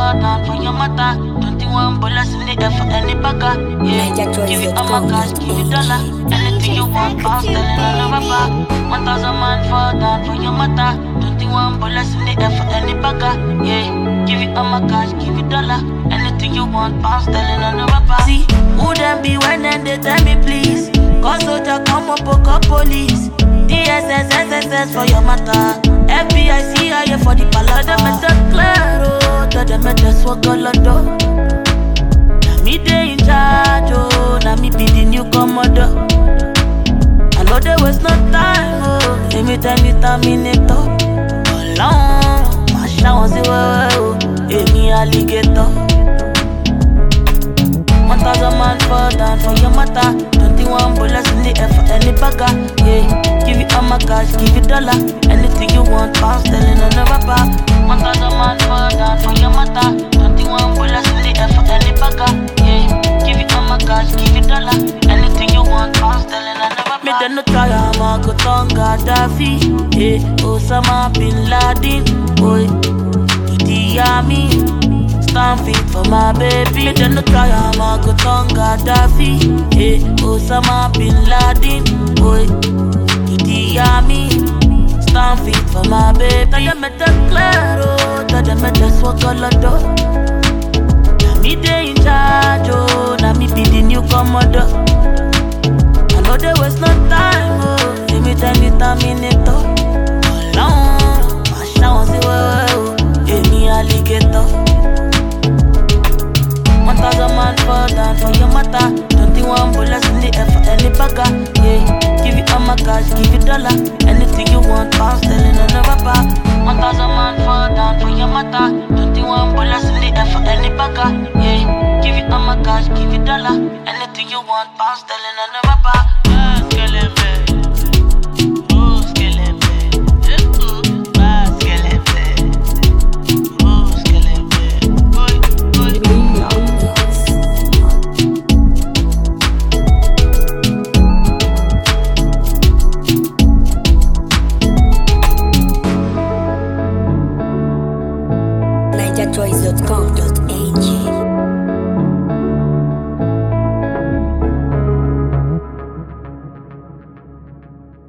fall down for your matter. 21 bullets in the air for any bagger. Yeah, give it all my cash, give it dollar. Anything you want, I'm selling on the rapper. 1,000 man fall down for your matter. 21 bullets in the air for any bagger. Yeah, give it all my cash, give it dollar. Anything you want, I'm selling on the rapper. See, who them be when then they tell me please? Cause soldier come up, poke up police. DSS, SSS for your matter. FBI, CIA for the palace. Them at the claro, tell them at the swagger. Now me they in charge, oh. Now me be the new commodore. I know there was no time, oh. Give me terminator. Alone, my shower was oh. Hey, me alligator. 1,000 man fall down for your matter. 21 bullets in the air for any bagger. Yeah, give it all my cash, give it dollar. Anything you want, I'm selling on the rapper. 1,000 man fall down for your matter. 21 bullets in the air for any bagger. Yeah, give it all my cash, give it dollar. Anything you want, I'm selling on the rapper. Me then no try, I'm a go Tonga Daffy. Yeah, Osama Bin Laden. Boy, Idi Amin. Stand fit for my baby. Me then no try, I'm a go Tonga Daffy. Hey, Osama Bin Laden. Boy, Idi Amin. Stand fit for my baby. Tell them at the claro, tell them at the swagger. Now me they in charge, oh. Now me be the new commodore. I know there was no time, oh. Give me terminator. Alone, my shower was oh. Hey, me alligator. 1,000 man fall down for your matter. 21 bullets in the air for any bagger. Yeah, give it all my cash, give it dollar. Anything you want, I'm selling on the rapper. 1,000 man fall down for your matter. 21 bullets in the air for any bagger. Yeah, give it all my cash, give it dollar. Anything you want, I'm selling on the rapper. NigerChoice.com.ag